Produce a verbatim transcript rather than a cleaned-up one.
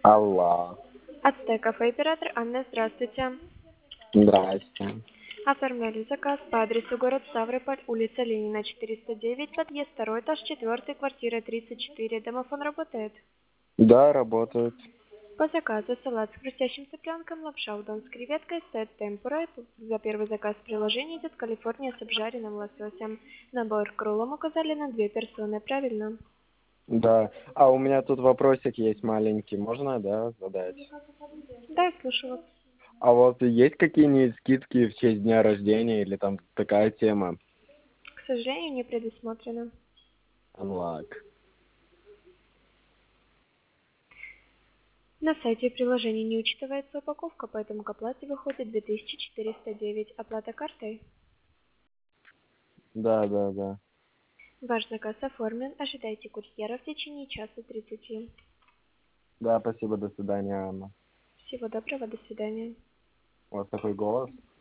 Алло. Ацтеков и оператор Анна, здравствуйте. Здрасте. Оформляли заказ по адресу город Ставрополь, улица Ленина, четыреста девять, подъезд второй этаж, четвертый, квартира тридцать четыре. Домофон работает. Да, работает. По заказу салат с хрустящим цыпленком, лапша удон с креветкой, сет темпура. За первый заказ в приложении идет Калифорния с обжаренным лососем. Набор к роллам указали на две персоны, правильно? Да. А у меня тут вопросик есть маленький. Можно, да, задать? Да, я слушаю вас. А вот есть какие-нибудь скидки в честь дня рождения или там такая тема? К сожалению, не предусмотрено. Unlock. На сайте приложения не учитывается упаковка, поэтому к оплате выходит две тысячи четыреста девять. Оплата картой. Да, да, да. Ваш заказ оформлен. Ожидайте курьера в течение часа тридцати. Да, спасибо, до свидания, Анна. Всего доброго, до свидания. У вас такой голос.